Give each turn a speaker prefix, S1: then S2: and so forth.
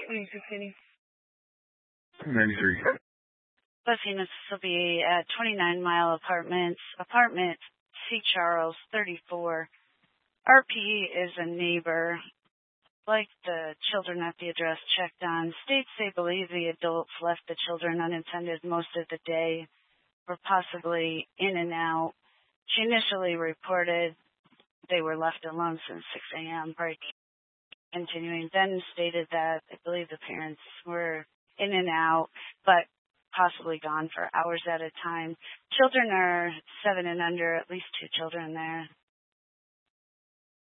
S1: 22
S2: 93.
S3: Bussy, Mississippi at 29 Mile Apartments, apartment C. Charles, 34. RP is a neighbor. Like the children at the address checked on, states they believe the adults left the children unattended most of the day, or possibly in and out. She initially reported they were left alone since 6 a.m. Break continuing, then stated that I believe the parents were in and out, but possibly gone for hours at a time. Children are 7 and under, at least 2 children there.